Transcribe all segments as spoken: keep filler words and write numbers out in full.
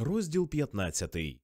Розділ п'ятнадцятий.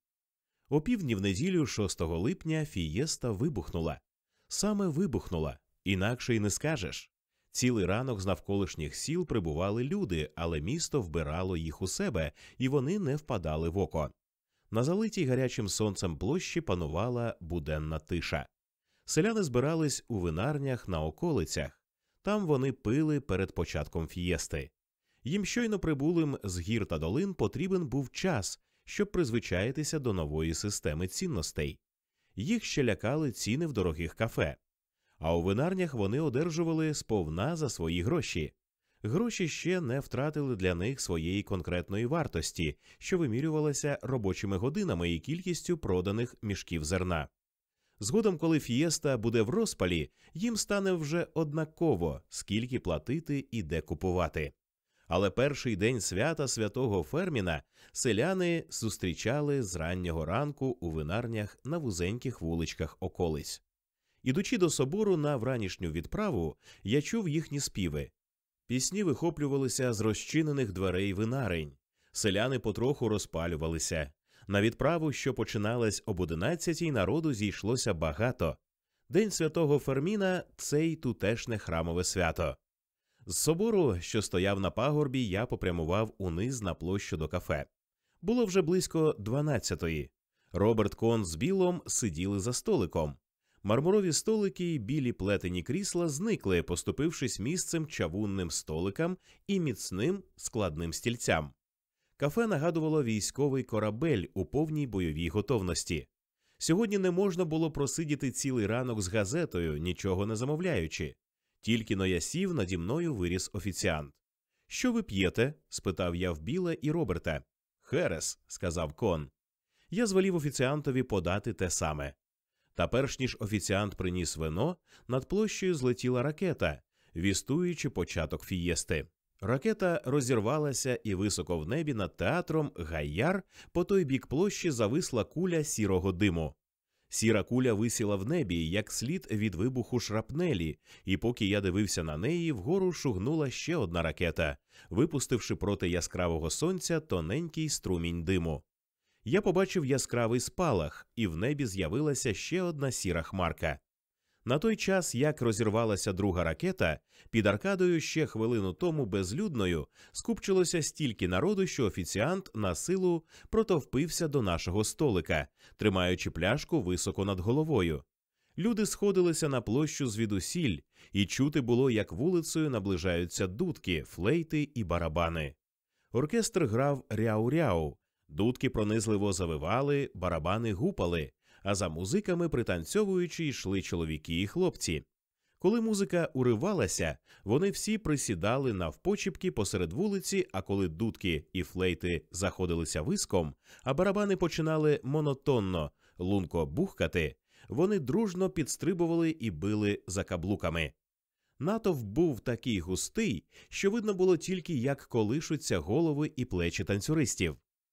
О півдні в неділю шостого липня фієста вибухнула. Саме вибухнула, інакше й не скажеш. Цілий ранок з навколишніх сіл прибували люди, але місто вбирало їх у себе, і вони не впадали в око. На залитій гарячим сонцем площі панувала буденна тиша. Селяни збирались у винарнях на околицях. Там вони пили перед початком фієсти. Їм щойно прибулим з гір та долин потрібен був час, щоб призвичаїтися до нової системи цінностей. Їх ще лякали ціни в дорогих кафе. А у винарнях вони одержували сповна за свої гроші. Гроші ще не втратили для них своєї конкретної вартості, що вимірювалася робочими годинами і кількістю проданих мішків зерна. Згодом, коли фієста буде в розпалі, їм стане вже однаково, скільки платити і де купувати. Але перший день свята святого Ферміна селяни зустрічали з раннього ранку у винарнях на вузеньких вуличках околиць. Ідучи до собору на вранішню відправу, я чув їхні співи. Пісні вихоплювалися з розчинених дверей винарень. Селяни потроху розпалювалися. На відправу, що починалась об одинадцятій, народу зійшлося багато. День святого Ферміна – це й тутешнє храмове свято. З собору, що стояв на пагорбі, я попрямував униз на площу до кафе. Було вже близько дванадцятої. Роберт Кон з Білом сиділи за столиком. Мармурові столики й білі плетені крісла зникли, поступившись місцем чавунним столикам і міцним складним стільцям. Кафе нагадувало військовий корабель у повній бойовій готовності. Сьогодні не можна було просидіти цілий ранок з газетою, нічого не замовляючи. Тільки но я сів, наді мною виріс офіціант. «Що ви п'єте?» – спитав я в Біла і Роберта. «Херес», – сказав Кон. Я звелів офіціантові подати те саме. Та перш ніж офіціант приніс вино, над площею злетіла ракета, вістуючи початок фієсти. Ракета розірвалася, і високо в небі над театром Гайяр по той бік площі зависла куля сірого диму. Сіра куля висіла в небі, як слід від вибуху шрапнелі, і поки я дивився на неї, вгору шугнула ще одна ракета, випустивши проти яскравого сонця тоненький струмінь диму. Я побачив яскравий спалах, і в небі з'явилася ще одна сіра хмарка. На той час, як розірвалася друга ракета, під аркадою ще хвилину тому безлюдною скупчилося стільки народу, що офіціант на силу протовпився до нашого столика, тримаючи пляшку високо над головою. Люди сходилися на площу звідусіль, і чути було, як вулицею наближаються дудки, флейти і барабани. Оркестр грав ряу-ряу, дудки пронизливо завивали, барабани гупали, а за музиками, пританцьовуючи, йшли чоловіки і хлопці. Коли музика уривалася, вони всі присідали навпочіпки посеред вулиці, а коли дудки і флейти заходилися виском, а барабани починали монотонно, лунко бухкати, вони дружно підстрибували і били за каблуками. Натовп був такий густий, що видно було тільки, як колишуться голови і плечі танцюристів.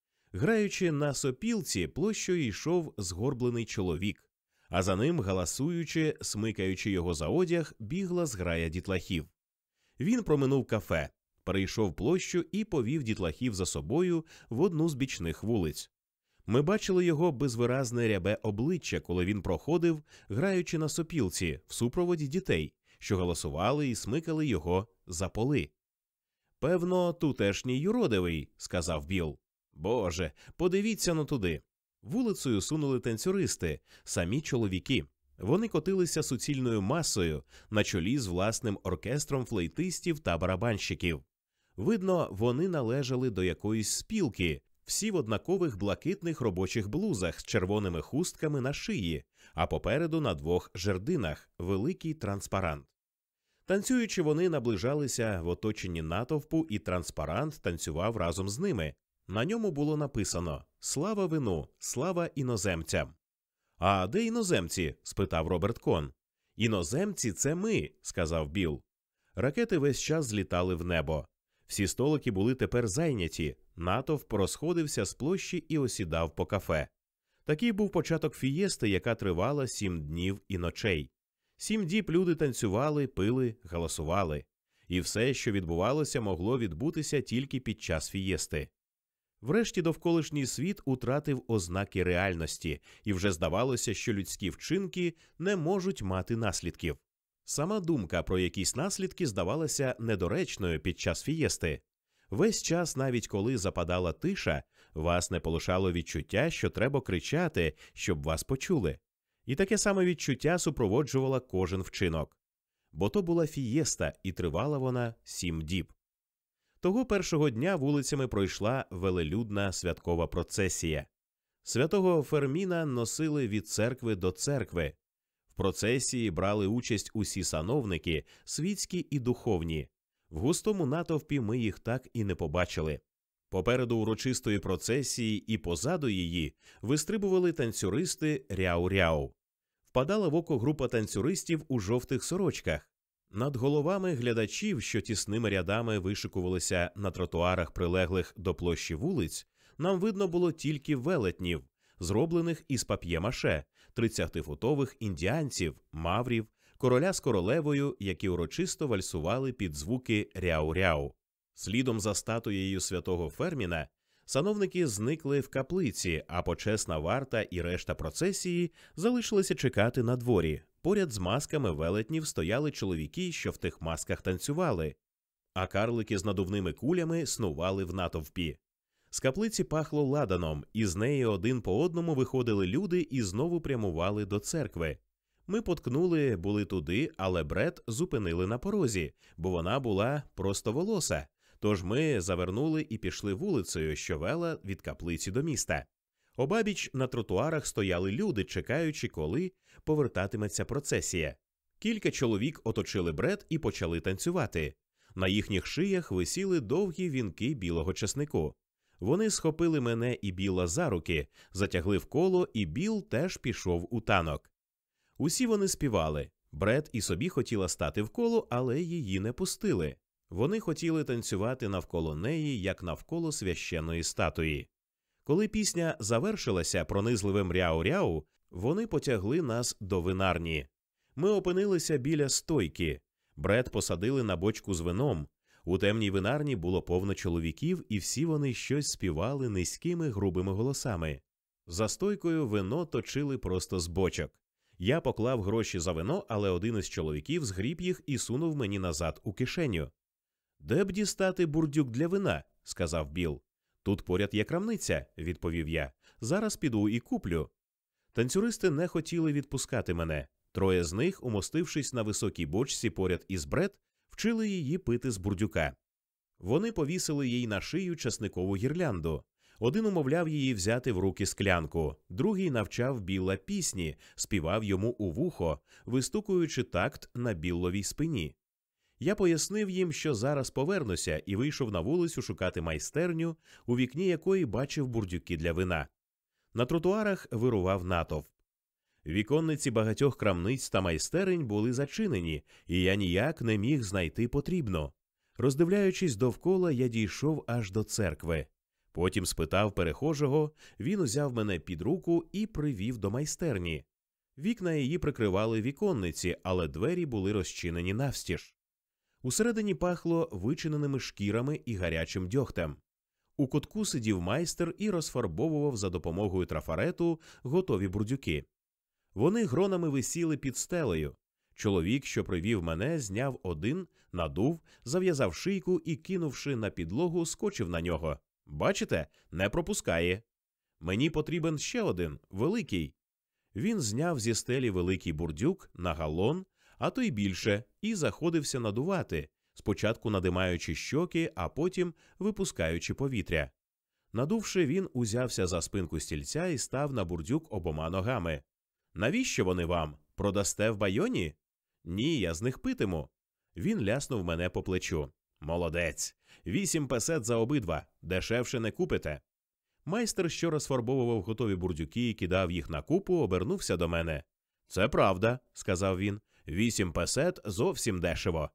Граючи на сопілці, площею йшов згорблений чоловік, а за ним, галасуючи, смикаючи його за одяг, бігла зграя дітлахів. Він проминув кафе, перейшов площу і повів дітлахів за собою в одну з бічних вулиць. Ми бачили його безвиразне рябе обличчя, коли він проходив, граючи на сопілці, в супроводі дітей, що галасували і смикали його за поли. «Певно, тутешній юродивий», – сказав Біл. «Боже, подивіться на туди». Вулицею сунули танцюристи, самі чоловіки. Вони котилися суцільною масою на чолі з власним оркестром флейтистів та барабанщиків. Видно, вони належали до якоїсь спілки, всі в однакових блакитних робочих блузах з червоними хустками на шиї, а попереду на двох жердинах великий транспарант. Танцюючи, вони наближалися в оточенні натовпу, і транспарант танцював разом з ними. На ньому було написано «Слава вину! Слава іноземцям!» «А де іноземці?» – спитав Роберт Кон. «Іноземці – це ми», – сказав Біл. Ракети весь час злітали в небо. Всі столики були тепер зайняті, натовп розходився з площі і осідав по кафе. Такий був початок фієсти, яка тривала сім днів і ночей. Сім діб люди танцювали, пили, галасували. І все, що відбувалося, могло відбутися тільки під час фієсти. Врешті довколишній світ утратив ознаки реальності, і вже здавалося, що людські вчинки не можуть мати наслідків. Сама думка про якісь наслідки здавалася недоречною під час фієсти. Весь час, навіть коли западала тиша, вас не полишало відчуття, що треба кричати, щоб вас почули. І таке саме відчуття супроводжувало кожен вчинок. Бо то була фієста, і тривала вона сім діб. Того першого дня вулицями пройшла велелюдна святкова процесія. Святого Ферміна носили від церкви до церкви. В процесії брали участь усі сановники, світські і духовні. В густому натовпі ми їх так і не побачили. Попереду урочистої процесії і позаду її вистрибували танцюристи ряу-ряу. Впадала в око група танцюристів у жовтих сорочках. Над головами глядачів, що тісними рядами вишикувалися на тротуарах, прилеглих до площі вулиць, нам видно було тільки велетнів, зроблених із пап'є-маше, тридцятифутових індіанців, маврів, короля з королевою, які урочисто вальсували під звуки ряу-ряу. Слідом за статуєю святого Ферміна сановники зникли в каплиці, а почесна варта і решта процесії залишилися чекати на дворі. Поряд з масками велетнів стояли чоловіки, що в тих масках танцювали, а карлики з надувними кулями снували в натовпі. З каплиці пахло ладаном, і з неї один по одному виходили люди і знову прямували до церкви. Ми поткнули були туди, але Бред зупинили на порозі, бо вона була простоволоса. Тож ми завернули і пішли вулицею, що вела від каплиці до міста. Обабіч на тротуарах стояли люди, чекаючи, коли повертатиметься процесія. Кілька чоловік оточили Бред і почали танцювати. На їхніх шиях висіли довгі вінки білого чеснику. Вони схопили мене і Біла за руки, затягли в коло, і Біл теж пішов у танок. Усі вони співали. Бред і собі хотіла стати в коло, але її не пустили. Вони хотіли танцювати навколо неї, як навколо священної статуї. Коли пісня завершилася пронизливим ряу-ряу, вони потягли нас до винарні. Ми опинилися біля стойки. Бред посадили на бочку з вином. У темній винарні було повно чоловіків, і всі вони щось співали низькими грубими голосами. За стойкою вино точили просто з бочок. Я поклав гроші за вино, але один із чоловіків згріб їх і сунув мені назад у кишеню. «Де б дістати бурдюк для вина?» – сказав Біл. «Тут поряд є крамниця», – відповів я. «Зараз піду і куплю». Танцюристи не хотіли відпускати мене. Троє з них, умостившись на високій бочці поряд із Бред, вчили її пити з бурдюка. Вони повісили їй на шию часникову гірлянду. Один умовляв її взяти в руки склянку, другий навчав Біла пісні, співав йому у вухо, вистукуючи такт на Білловій спині. Я пояснив їм, що зараз повернуся, і вийшов на вулицю шукати майстерню, у вікні якої бачив бурдюки для вина. На тротуарах вирував натовп. Віконниці багатьох крамниць та майстерень були зачинені, і я ніяк не міг знайти потрібно. Роздивляючись довкола, я дійшов аж до церкви. Потім спитав перехожого, він узяв мене під руку і привів до майстерні. Вікна її прикривали віконниці, але двері були розчинені навстіж. Усередині пахло вичиненими шкірами і гарячим дьогтем. У кутку сидів майстер і розфарбовував за допомогою трафарету готові бурдюки. Вони гронами висіли під стелею. Чоловік, що привів мене, зняв один, надув, зав'язав шийку і, кинувши на підлогу, скочив на нього. «Бачите? Не пропускає. Мені потрібен ще один, великий». Він зняв зі стелі великий бурдюк на галон, а то й більше, і заходився надувати, спочатку надимаючи щоки, а потім випускаючи повітря. Надувши, він узявся за спинку стільця і став на бурдюк обома ногами. «Навіщо вони вам? Продасте в Байоні?» «Ні, я з них питиму». Він ляснув мене по плечу. «Молодець! Вісім песет за обидва. Дешевше не купите». Майстер, що розфарбовував готові бурдюки і кидав їх на купу, обернувся до мене. «Це правда», – сказав він. «Вісім песет зовсім дешево».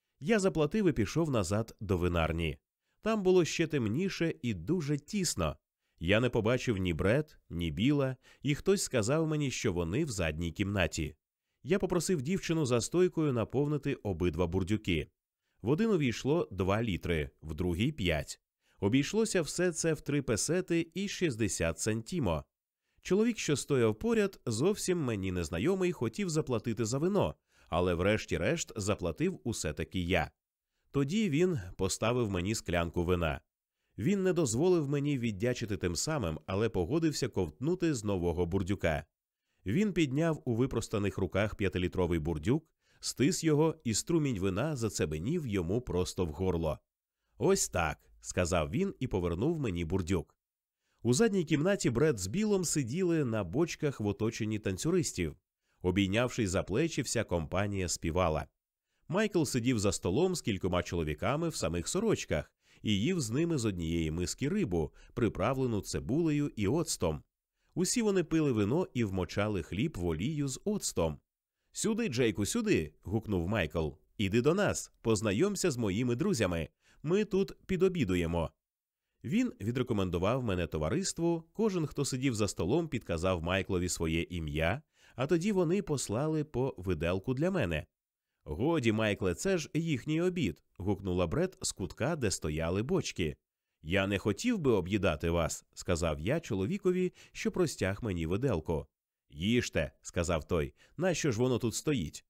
Я заплатив і пішов назад до винарні. Там було ще темніше і дуже тісно. Я не побачив ні Бред, ні Біла, і хтось сказав мені, що вони в задній кімнаті. Я попросив дівчину за стойкою наповнити обидва бурдюки. В один увійшло два літри, в другий – п'ять. Обійшлося все це в три песети і шістдесят центімо. Чоловік, що стояв поряд, зовсім мені незнайомий, хотів заплатити за вино, але врешті-решт заплатив усе-таки я. Тоді він поставив мені склянку вина. Він не дозволив мені віддячити тим самим, але погодився ковтнути з нового бурдюка. Він підняв у випростаних руках п'ятилітровий бурдюк, стис його, і струмінь вина зацебенів йому просто в горло. «Ось так», – сказав він і повернув мені бурдюк. У задній кімнаті Бред з Білом сиділи на бочках в оточенні танцюристів. Обійнявшись за плечі, вся компанія співала. Майкл сидів за столом з кількома чоловіками в самих сорочках і їв з ними з однієї миски рибу, приправлену цибулею і оцтом. Усі вони пили вино і вмочали хліб в олію з оцтом. «Сюди, Джейку, сюди!» – гукнув Майкл. «Іди до нас, познайомся з моїми друзями. Ми тут підобідуємо». Він відрекомендував мене товариству, кожен, хто сидів за столом, підказав Майклові своє ім'я, а тоді вони послали по виделку для мене. «Годі, Майкле, це ж їхній обід», – гукнула Бред з кутка, де стояли бочки. «Я не хотів би об'їдати вас», – сказав я чоловікові, що простяг мені виделку. «Їжте», – сказав той, – «нащо ж воно тут стоїть?»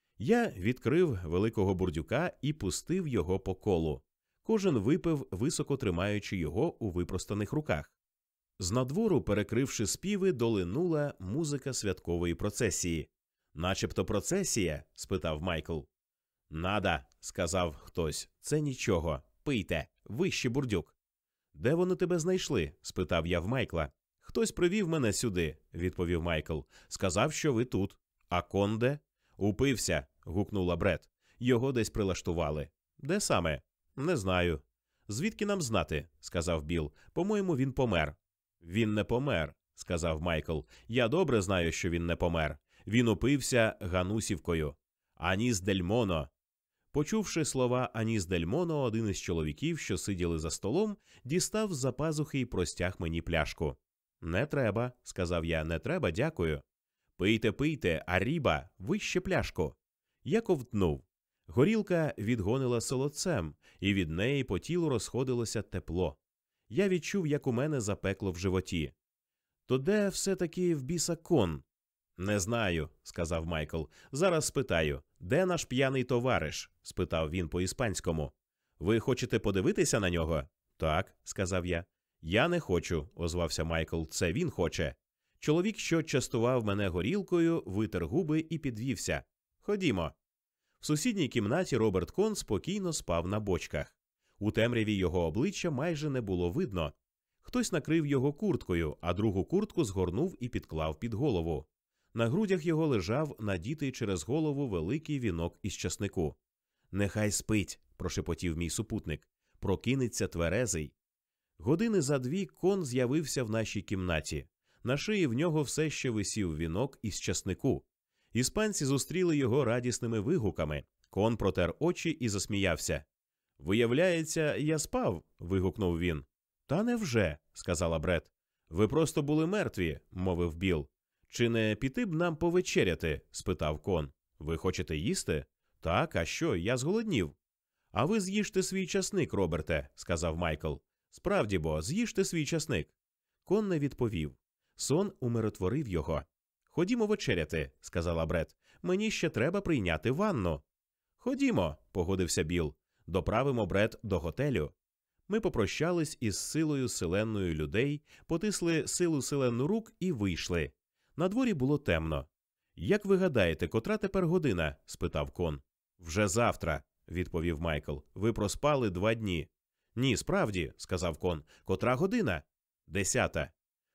Я відкрив великого бурдюка і пустив його по колу. Кожен випив, високо тримаючи його у випростаних руках. З надвору, перекривши співи, долинула музика святкової процесії. «Начебто процесія?» – спитав Майкл. «Нада», – сказав хтось, – «це нічого. Пийте, вище бурдюк». «Де вони тебе знайшли?» – спитав я в Майкла. «Хтось привів мене сюди», – відповів Майкл. «Сказав, що ви тут». «А кон де?» «Упився», – гукнула Бред. «Його десь прилаштували». «Де саме?» «Не знаю». «Звідки нам знати?» – сказав Біл. «По-моєму, він помер». «Він не помер», – сказав Майкл. «Я добре знаю, що він не помер. Він упився ганусівкою. Аніс дель Моно». Почувши слова «Аніс дель Моно», один із чоловіків, що сиділи за столом, дістав з-за пазухи і простяг мені пляшку. «Не треба», – сказав я, – «не треба, дякую». «Пийте, пийте, аріба, вище пляшку». Я ковтнув. Горілка відгонила солодцем, і від неї по тілу розходилося тепло. Я відчув, як у мене запекло в животі. «То де все-таки в біса кон?» «Не знаю», – сказав Майкл. «Зараз спитаю. Де наш п'яний товариш?» – спитав він по-іспанському. «Ви хочете подивитися на нього?» «Так», – сказав я. «Я не хочу», – озвався Майкл. «Це він хоче». Чоловік, що частував мене горілкою, витер губи і підвівся. «Ходімо». В сусідній кімнаті Роберт Кон спокійно спав на бочках. У темряві його обличчя майже не було видно. Хтось накрив його курткою, а другу куртку згорнув і підклав під голову. На грудях його лежав надітий через голову великий вінок із часнику. «Нехай спить», – прошепотів мій супутник. «Прокинеться тверезий». Години за дві Кон з'явився в нашій кімнаті. На шиї в нього все ще висів вінок із часнику. Іспанці зустріли його радісними вигуками. Кон протер очі і засміявся. «Виявляється, я спав», – вигукнув він. «Та невже?» – сказала Бред. «Ви просто були мертві», – мовив Біл. «Чи не піти б нам повечеряти?» – спитав Кон. «Ви хочете їсти?» «Так, а що? Я зголоднів». «А ви з'їжте свій часник, Роберте», – сказав Майкл. «Справді бо, з'їжте свій часник». Кон не відповів. Сон умиротворив його. «Ходімо вечеряти», – сказала Бред. «Мені ще треба прийняти ванну». «Ходімо», – погодився Біл. «Доправимо Бред до готелю». Ми попрощались із силою селенною людей, потисли силу селенну рук і вийшли. На дворі було темно. «Як ви гадаєте, котра тепер година?» – спитав Кон. «Вже завтра», – відповів Майкл. «Ви проспали два дні». «Ні, справді», – сказав Кон. «Котра година?» «Десята».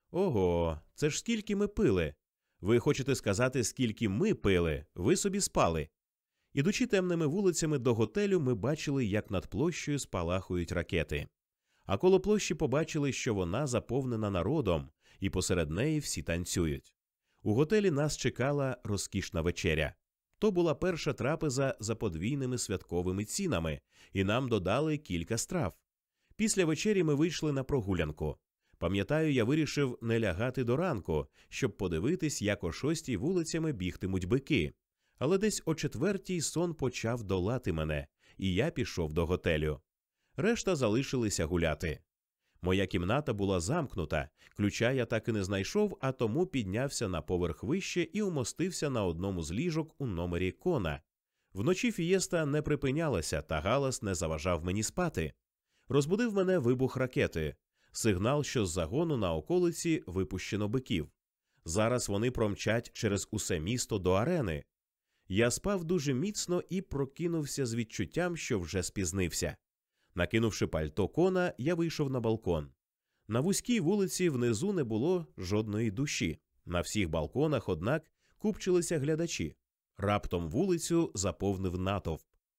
«Ого, це ж скільки ми пили?» «Ви хочете сказати, скільки ми пили? Ви собі спали». Ідучи темними вулицями до готелю, ми бачили, як над площею спалахують ракети. А коло площі побачили, що вона заповнена народом, і посеред неї всі танцюють. У готелі нас чекала розкішна вечеря. То була перша трапеза за подвійними святковими цінами, і нам додали кілька страв. Після вечері ми вийшли на прогулянку. Пам'ятаю, я вирішив не лягати до ранку, щоб подивитись, як о шостій вулицями бігтимуть бики. Але десь о четвертій сон почав долати мене, і я пішов до готелю. Решта залишилися гуляти. Моя кімната була замкнута, ключа я так і не знайшов, а тому піднявся на поверх вище і умостився на одному з ліжок у номері Кона. Вночі фієста не припинялася, та галас не заважав мені спати. Розбудив мене вибух ракети, сигнал, що з загону на околиці випущено биків. Зараз вони промчать через усе місто до арени. Я спав дуже міцно і прокинувся з відчуттям, що вже спізнився. Накинувши пальто Кона, я вийшов на балкон. На вузькій вулиці внизу не було жодної душі. На всіх балконах, однак, купчилися глядачі. Раптом вулицю заповнив натовп.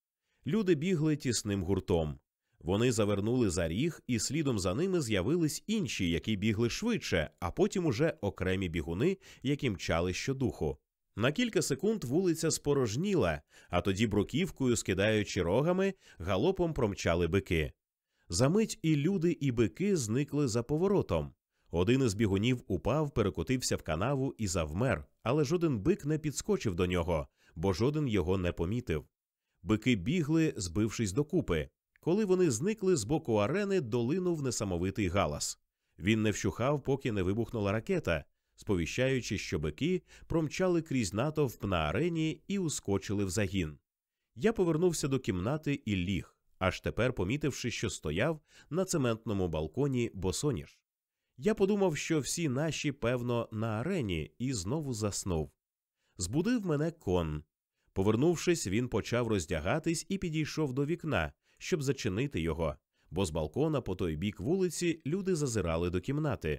Люди бігли тісним гуртом. Вони завернули за ріг, і слідом за ними з'явились інші, які бігли швидше, а потім уже окремі бігуни, які мчали щодуху. На кілька секунд вулиця спорожніла, а тоді бруківкою, скидаючи рогами, галопом промчали бики. Замить і люди, і бики зникли за поворотом. Один із бігунів упав, перекотився в канаву і завмер, але жоден бик не підскочив до нього, бо жоден його не помітив. Бики бігли, збившись докупи. Коли вони зникли, з боку арени долинув несамовитий галас. Він не вщухав, поки не вибухнула ракета, сповіщаючи, що бики промчали крізь натовп на арені і ускочили в загін. Я повернувся до кімнати і ліг, аж тепер помітивши, що стояв на цементному балконі босоніж. Я подумав, що всі наші, певно, на арені, і знову заснув. Збудив мене Кон. Повернувшись, він почав роздягатись і підійшов до вікна, щоб зачинити його, бо з балкона по той бік вулиці люди зазирали до кімнати.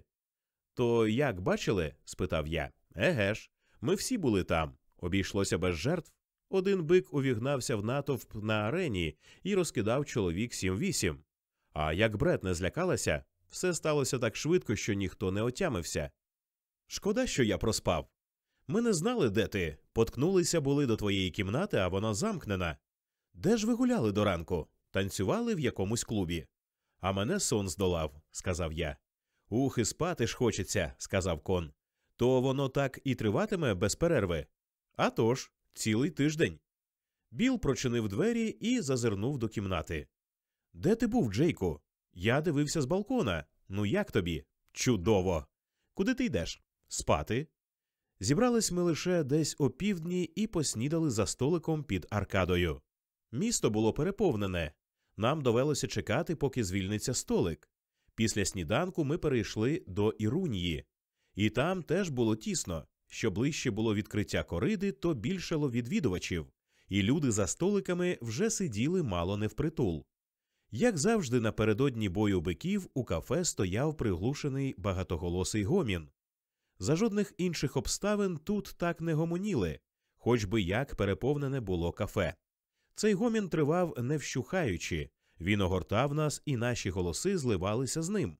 «То як, бачили?» – спитав я. «Еге ж, ми всі були там. Обійшлося без жертв. Один бик увігнався в натовп на арені і розкидав чоловік сім-вісім. А як Бред не злякалася, все сталося так швидко, що ніхто не отямився. Шкода, що я проспав. Ми не знали, де ти. Поткнулися були до твоєї кімнати, а вона замкнена. Де ж ви гуляли до ранку? Танцювали в якомусь клубі?» «А мене сон здолав», – сказав я. «Ух, і спати ж хочеться», – сказав Кон. «То воно так і триватиме без перерви?» «А тож, цілий тиждень». Біл прочинив двері і зазирнув до кімнати. «Де ти був, Джейку?» «Я дивився з балкона. Ну як тобі?» «Чудово!» «Куди ти йдеш?» «Спати». Зібрались ми лише десь о півдні і поснідали за столиком під аркадою. Місто було переповнене. Нам довелося чекати, поки звільниться столик. Після сніданку ми перейшли до Ірунії. І там теж було тісно. Що ближче було відкриття кориди, то більшало відвідувачів. І люди за столиками вже сиділи мало не впритул. Як завжди, напередодні бою биків у кафе стояв приглушений багатоголосий гомін. За жодних інших обставин тут так не гомоніли, хоч би як переповнене було кафе. Цей гомін тривав не вщухаючи, він огортав нас, і наші голоси зливалися з ним.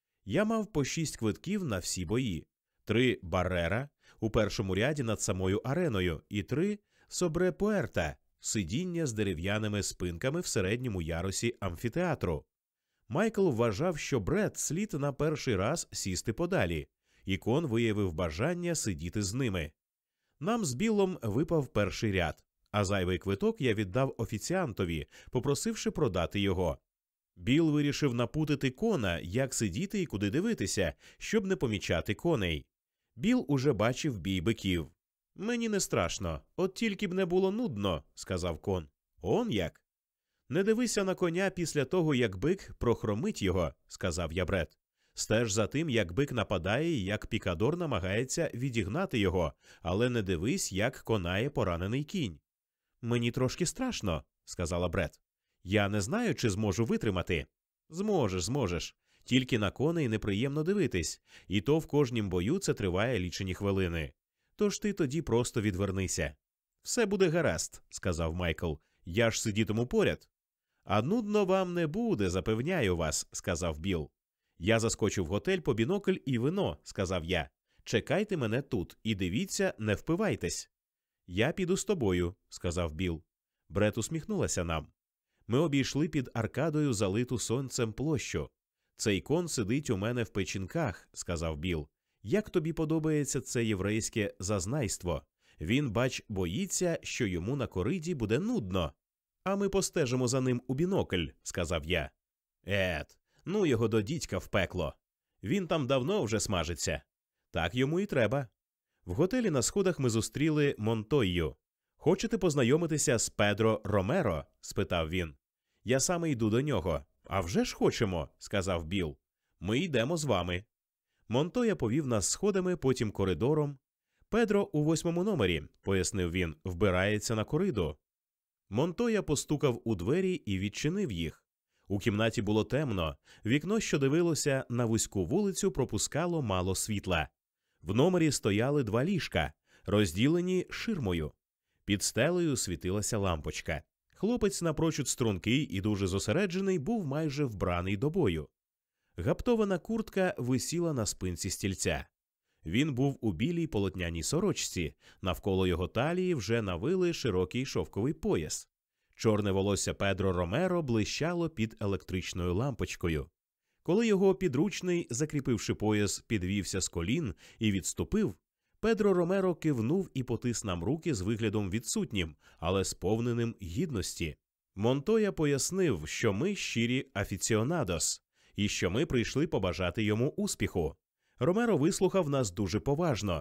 Я мав по шість квитків на всі бої. Три Баррера у першому ряді над самою ареною і три Собре Пуерта, сидіння з дерев'яними спинками в середньому ярусі амфітеатру. Майкл вважав, що Бред слід на перший раз сісти подалі, і Кон виявив бажання сидіти з ними. Нам з Біллом випав перший ряд, а зайвий квиток я віддав офіціантові, попросивши продати його. Біл вирішив напутити Кона, як сидіти і куди дивитися, щоб не помічати коней. Біл уже бачив бій биків. «Мені не страшно, от тільки б не було нудно», – сказав Кон. «Он як?» «Не дивися на коня після того, як бик прохромить його», – сказав я Бред. «Стеж за тим, як бик нападає і як пікадор намагається відігнати його, але не дивись, як конає поранений кінь». «Мені трошки страшно», – сказала Бред. «Я не знаю, чи зможу витримати». «Зможеш, зможеш. Тільки на коней неприємно дивитись, і то в кожнім бою це триває лічені хвилини. Тож ти тоді просто відвернися». «Все буде гаразд», – сказав Майкл. «Я ж сидітиму поряд». «А нудно вам не буде, запевняю вас», – сказав Біл. «Я заскочу в готель по бінокль і вино», – сказав я. «Чекайте мене тут і дивіться, не впивайтесь». «Я піду з тобою», – сказав Біл. Бред усміхнулася нам. Ми обійшли під аркадою залиту сонцем площу. «Цей Кон сидить у мене в печінках», – сказав Біл. «Як тобі подобається це єврейське зазнайство? Він, бач, боїться, що йому на кориді буде нудно». «А ми постежимо за ним у бінокль», – сказав я. Ет, ну його до дідька в пекло. Він там давно вже смажиться. Так йому і треба. В готелі на сходах ми зустріли Монтойю. «Хочете познайомитися з Педро Ромеро?» – спитав він. «Я саме йду до нього». «А вже ж хочемо», – сказав Біл. «Ми йдемо з вами». Монтоя повів нас сходами, потім коридором. «Педро у восьмому номері», – пояснив він, – «вбирається на кориду». Монтоя постукав у двері і відчинив їх. У кімнаті було темно, вікно, що дивилося на вузьку вулицю, пропускало мало світла. В номері стояли два ліжка, розділені ширмою. Під стелею світилася лампочка. Хлопець, напрочуд стрункий і дуже зосереджений, був майже вбраний до бою. Гаптована куртка висіла на спинці стільця. Він був у білій полотняній сорочці, навколо його талії вже навили широкий шовковий пояс. Чорне волосся Педро Ромеро блищало під електричною лампочкою. Коли його підручний, закріпивши пояс, підвівся з колін і відступив, Педро Ромеро кивнув і потис нам руки з виглядом відсутнім, але сповненим гідності. Монтоя пояснив, що ми щирі афіціонадос, і що ми прийшли побажати йому успіху. Ромеро вислухав нас дуже поважно.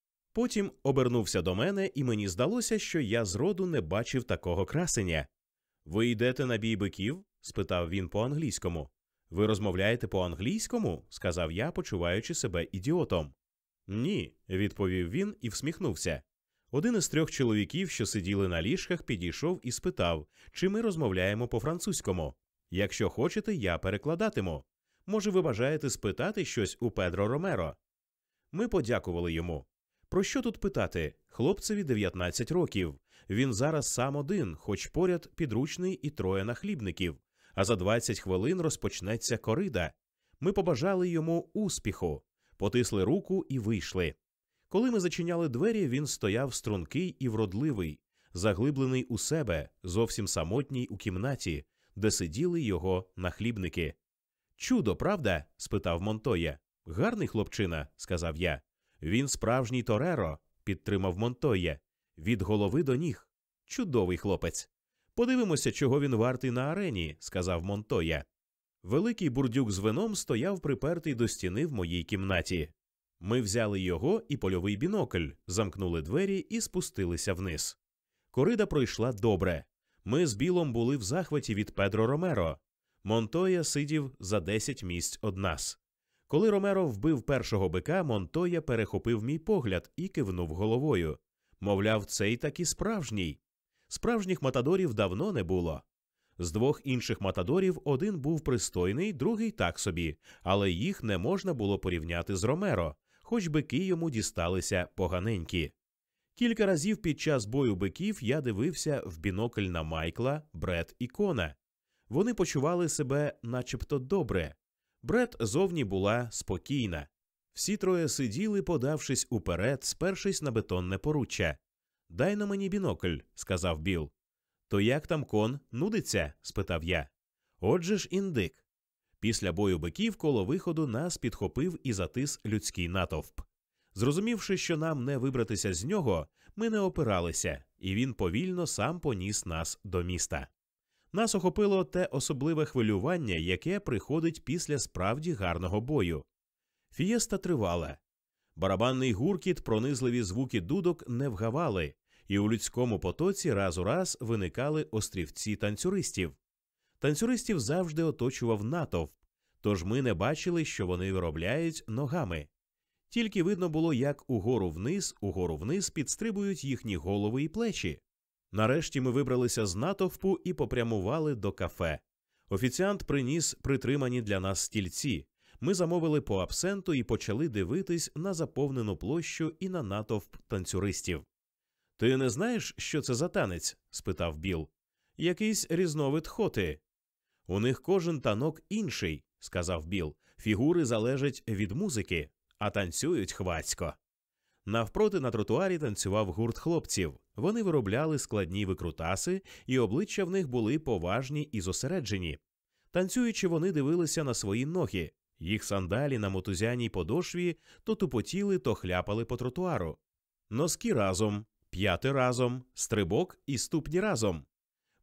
Потім обернувся до мене, і мені здалося, що я зроду не бачив такого красення. «Ви йдете на бій биків?» – спитав він по-англійському. «Ви розмовляєте по-англійському?» – сказав я, почуваючи себе ідіотом. «Ні», – відповів він і всміхнувся. Один із трьох чоловіків, що сиділи на ліжках, підійшов і спитав, чи ми розмовляємо по-французькому. «Якщо хочете, я перекладатиму. Може, ви бажаєте спитати щось у Педро Ромеро?» Ми подякували йому. Про що тут питати? Хлопцеві дев'ятнадцять років. Він зараз сам один, хоч поряд підручний і троє нахлібників. А за двадцять хвилин розпочнеться корида. Ми побажали йому успіху, потисли руку і вийшли. Коли ми зачиняли двері, він стояв стрункий і вродливий, заглиблений у себе, зовсім самотній у кімнаті, де сиділи його нахлібники. «Чудо, правда?» – спитав Монтоя. «Гарний хлопчина», – сказав я. «Він справжній тореро», – підтримав Монтоя. «Від голови до ніг. Чудовий хлопець». «Подивимося, чого він вартий на арені», – сказав Монтоя. Великий бурдюк з вином стояв припертий до стіни в моїй кімнаті. Ми взяли його і польовий бінокль, замкнули двері і спустилися вниз. Корида пройшла добре. Ми з Білом були в захваті від Педро Ромеро. Монтоя сидів за десять місць од нас. Коли Ромеро вбив першого бика, Монтоя перехопив мій погляд і кивнув головою. Мовляв, цей таки справжній. Справжніх матадорів давно не було. З двох інших матадорів один був пристойний, другий так собі, але їх не можна було порівняти з Ромеро, хоч бики йому дісталися поганенькі. Кілька разів під час бою биків я дивився в бінокль на Майкла, Бред і Кона. Вони почували себе начебто добре. Бред зовні була спокійна. Всі троє сиділи, подавшись уперед, спершись на бетонне поруччя. «Дай на мені бінокль», – сказав Біл. «То як там Кон? Нудиться?» – спитав я. «Отже ж індик». Після бою биків коло виходу нас підхопив і затис людський натовп. Зрозумівши, що нам не вибратися з нього, ми не опиралися, і він повільно сам поніс нас до міста. Нас охопило те особливе хвилювання, яке приходить після справді гарного бою. Фієста тривала. Барабанний гуркіт, пронизливі звуки дудок не вгавали, і у людському потоці раз у раз виникали острівці танцюристів. Танцюристів завжди оточував натовп, тож ми не бачили, що вони виробляють ногами. Тільки видно було, як угору-вниз, угору-вниз підстрибують їхні голови і плечі. Нарешті ми вибралися з натовпу і попрямували до кафе. Офіціант приніс притримані для нас стільці. Ми замовили по абсенту і почали дивитись на заповнену площу і на натовп танцюристів. «Ти не знаєш, що це за танець?» – спитав Біл. «Якийсь різновид хоти». «У них кожен танок інший», – сказав Біл. «Фігури залежать від музики, а танцюють хвацько». Навпроти на тротуарі танцював гурт хлопців. Вони виробляли складні викрутаси, і обличчя в них були поважні і зосереджені. Танцюючи, вони дивилися на свої ноги. Їх сандалі на мотузяній подошві то тупотіли, то хляпали по тротуару. Носки разом, п'яти разом, стрибок і ступні разом.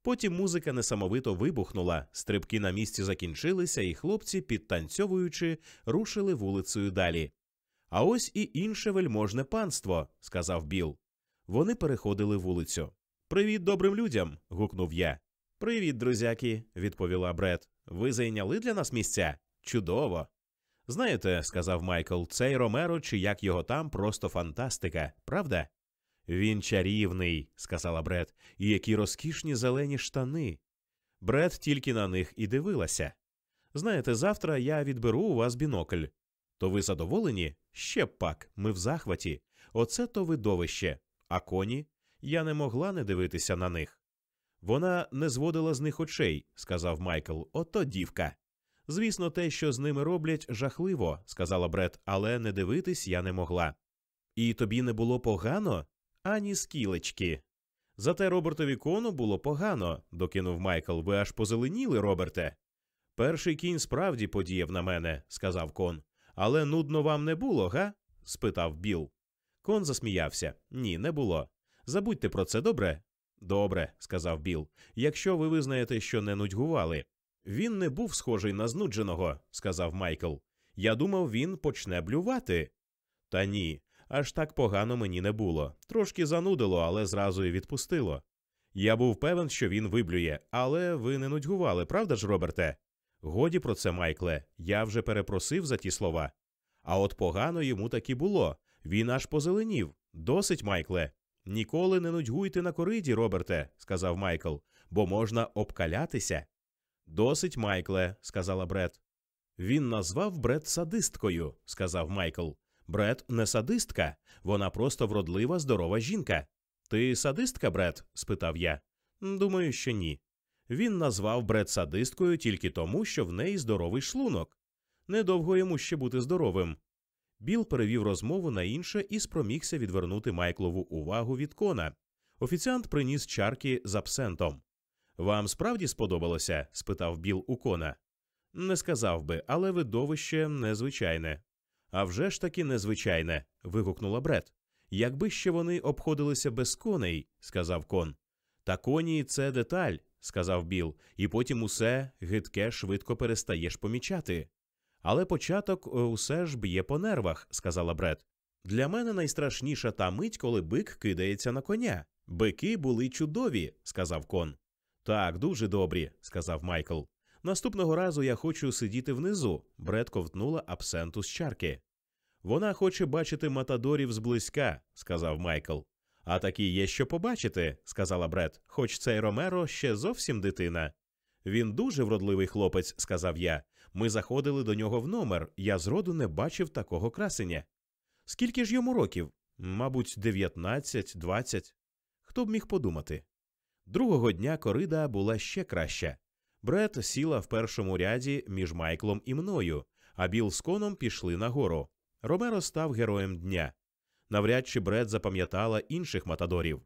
Потім музика несамовито вибухнула, стрибки на місці закінчилися, і хлопці, підтанцьовуючи, рушили вулицею далі. «А ось і інше вельможне панство», – сказав Біл. Вони переходили вулицю. «Привіт добрим людям!» – гукнув я. «Привіт, друзяки!» – відповіла Бред. «Ви зайняли для нас місця? Чудово!» «Знаєте, – сказав Майкл, – цей Ромеро, чи як його там, просто фантастика, правда?» «Він чарівний», – сказала Бред, – «і які розкішні зелені штани». Бред тільки на них і дивилася. «Знаєте, завтра я відберу у вас бінокль». «То ви задоволені?» «Ще б пак, ми в захваті. Оце то видовище. А коні?» Я не могла не дивитися на них. «Вона не зводила з них очей», – сказав Майкл. «Ото дівка». «Звісно, те, що з ними роблять, жахливо», – сказала Бред, – «але не дивитись я не могла». «І тобі не було погано?» «Ані скілечки». «Зате Робертові кону було погано», – докинув Майкл. «Ви аж позеленіли, Роберте». «Перший кінь справді подіяв на мене», – сказав Кон. «Але нудно вам не було, га?» – спитав Біл. Кон засміявся. «Ні, не було. Забудьте про це, добре?» «Добре», – сказав Біл, – «якщо ви визнаєте, що не нудьгували». «Він не був схожий на знудженого», – сказав Майкл. «Я думав, він почне блювати». «Та ні, аж так погано мені не було. Трошки занудило, але зразу і відпустило. Я був певен, що він виблює, але ви не нудьгували, правда ж, Роберте?» «Годі про це, Майкле, я вже перепросив за ті слова». «А от погано йому таки було. Він аж позеленів. Досить, Майкле». «Ніколи не нудьгуйте на кориді, Роберте», – сказав Майкл, – «бо можна обкалятися». «Досить, Майкле», – сказала Бред. «Він назвав Бред садисткою», – сказав Майкл. «Бред не садистка, вона просто вродлива, здорова жінка». «Ти садистка, Бред?» – спитав я. «Думаю, що ні». Він назвав Бред садисткою тільки тому, що в неї здоровий шлунок. Недовго йому ще бути здоровим. Біл перевів розмову на інше і спромігся відвернути Майклову увагу від Кона. Офіціант приніс чарки з абсентом. «Вам справді сподобалося?» – спитав Біл у Кона. «Не сказав би, але видовище незвичайне». «А вже ж таки незвичайне!» – вигукнула Бред. «Якби ще вони обходилися без коней», – сказав Кон. «Та коні – це деталь», – сказав Біл, – «і потім усе гидке швидко перестаєш помічати». «Але початок усе ж б'є по нервах», – сказала Бред. «Для мене найстрашніша та мить, коли бик кидається на коня. Бики були чудові», – сказав Кон. «Так, дуже добрі», – сказав Майкл. «Наступного разу я хочу сидіти внизу», – Бред ковтнула абсенту з чарки. «Вона хоче бачити матадорів зблизька», – сказав Майкл. «А такі є що побачити», – сказала Бред, – «хоч цей Ромеро ще зовсім дитина». «Він дуже вродливий хлопець», – сказав я. «Ми заходили до нього в номер, я зроду не бачив такого красення». «Скільки ж йому років?» «Мабуть, дев'ятнадцять, двадцять». Хто б міг подумати? Другого дня корида була ще краща. Бред сіла в першому ряді між Майклом і мною, а Біл з Коном пішли нагору. Ромеро став героєм дня. Навряд чи Бред запам'ятала інших матадорів.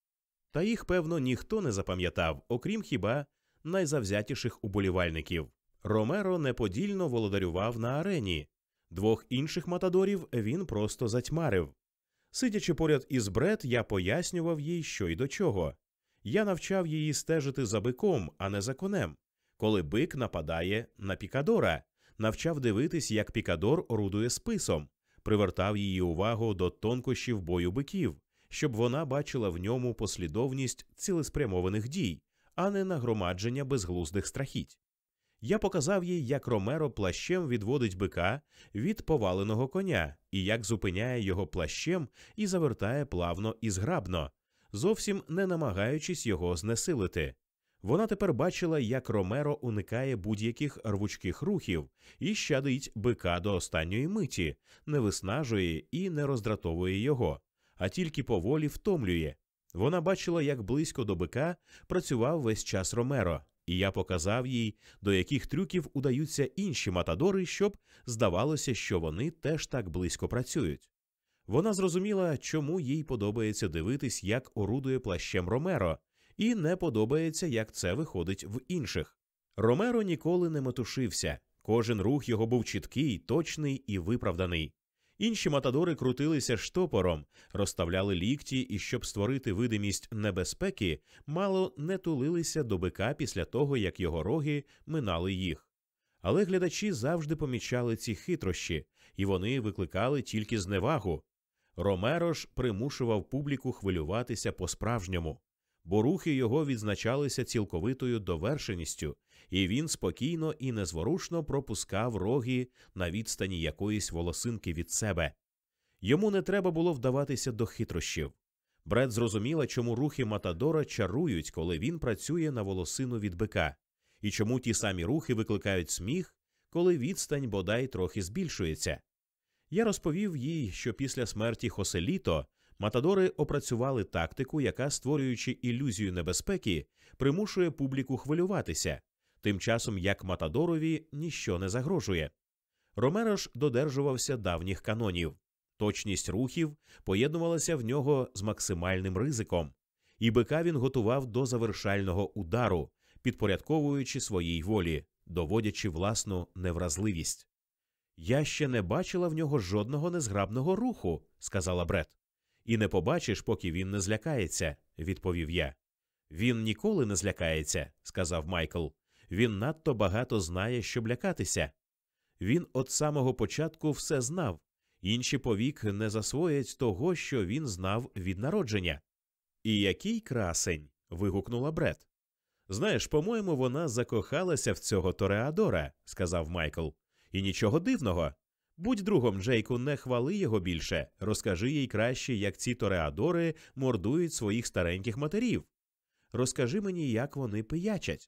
Та їх, певно, ніхто не запам'ятав, окрім хіба найзавзятіших уболівальників. Ромеро неподільно володарював на арені. Двох інших матадорів він просто затьмарив. Сидячи поряд із Бред, я пояснював їй, що й до чого. Я навчав її стежити за биком, а не за конем. Коли бик нападає на пікадора, навчав дивитись, як пікадор орудує списом, привертав її увагу до тонкощів бою биків, щоб вона бачила в ньому послідовність цілеспрямованих дій, а не нагромадження безглуздих страхіть. Я показав їй, як Ромеро плащем відводить бика від поваленого коня і як зупиняє його плащем і завертає плавно і зграбно, зовсім не намагаючись його знесилити. Вона тепер бачила, як Ромеро уникає будь-яких рвучких рухів і щадить бика до останньої миті, не виснажує і не роздратовує його, а тільки поволі втомлює. Вона бачила, як близько до бика працював весь час Ромеро, і я показав їй, до яких трюків удаються інші матадори, щоб здавалося, що вони теж так близько працюють. Вона зрозуміла, чому їй подобається дивитись, як орудує плащем Ромеро, і не подобається, як це виходить в інших. Ромеро ніколи не метушився, кожен рух його був чіткий, точний і виправданий. Інші матадори крутилися штопором, розставляли лікті і, щоб створити видимість небезпеки, мало не тулилися до бика після того, як його роги минали їх. Але глядачі завжди помічали ці хитрощі, і вони викликали тільки зневагу. Ромеро ж примушував публіку хвилюватися по-справжньому, бо рухи його відзначалися цілковитою довершеністю, і він спокійно і незворушно пропускав роги на відстані якоїсь волосинки від себе. Йому не треба було вдаватися до хитрощів. Бред зрозуміла, чому рухи матадора чарують, коли він працює на волосину від бика, і чому ті самі рухи викликають сміх, коли відстань бодай трохи збільшується. Я розповів їй, що після смерті Хоселіто матадори опрацювали тактику, яка, створюючи ілюзію небезпеки, примушує публіку хвилюватися, тим часом як матадорові ніщо не загрожує. Ромеро ж додержувався давніх канонів. Точність рухів поєднувалася в нього з максимальним ризиком, і бика він готував до завершального удару, підпорядковуючи своїй волі, доводячи власну невразливість. «Я ще не бачила в нього жодного незграбного руху», – сказала Бред. «І не побачиш, поки він не злякається», – відповів я. «Він ніколи не злякається», – сказав Майкл. «Він надто багато знає, щоб лякатися». Він от самого початку все знав. Інші повік не засвоять того, що він знав від народження. «І який красень!» – вигукнула Бред. «Знаєш, по-моєму, вона закохалася в цього тореадора», – сказав Майкл. «І нічого дивного. Будь другом, Джейку, не хвали його більше. Розкажи їй краще, як ці тореадори мордують своїх стареньких матерів. Розкажи мені, як вони пиячать».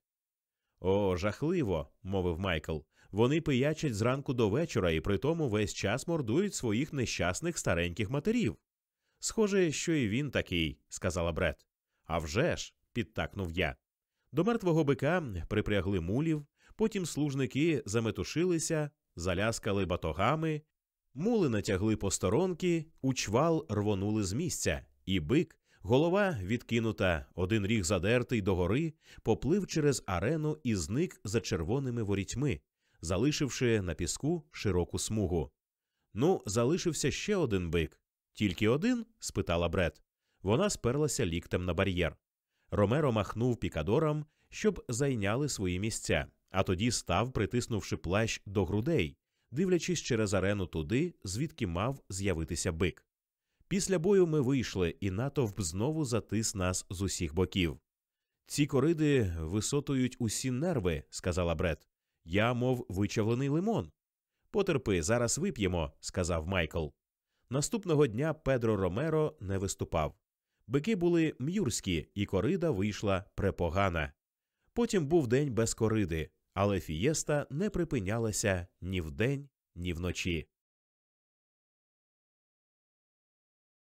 «О, жахливо», – мовив Майкл. «Вони пиячать зранку до вечора і притому весь час мордують своїх нещасних стареньких матерів». «Схоже, що і він такий», – сказала Бред. «А вже ж», – підтакнув я. До мертвого бика припрягли мулів, потім служники заметушилися, заляскали батогами, мули натягли посторонки, у чвал рвонули з місця, і бик, голова відкинута, один ріг задертий догори, поплив через арену і зник за червоними ворітьми, залишивши на піску широку смугу. «Ну, залишився ще один бик». «Тільки один?» – спитала Бред. Вона сперлася ліктем на бар'єр. Ромеро махнув пікадорам, щоб зайняли свої місця, а тоді став, притиснувши плащ до грудей, дивлячись через арену туди, звідки мав з'явитися бик. Після бою ми вийшли, і натовп знову затис нас з усіх боків. «Ці кориди висотують усі нерви», – сказала Бред. «Я, мов вичавлений лимон». «Потерпи, зараз вип'ємо», – сказав Майкл. Наступного дня Педро Ромеро не виступав. Бики були м'юрські, і корида вийшла препогана. Потім був день без кориди, але фієста не припинялася ні вдень, ні вночі.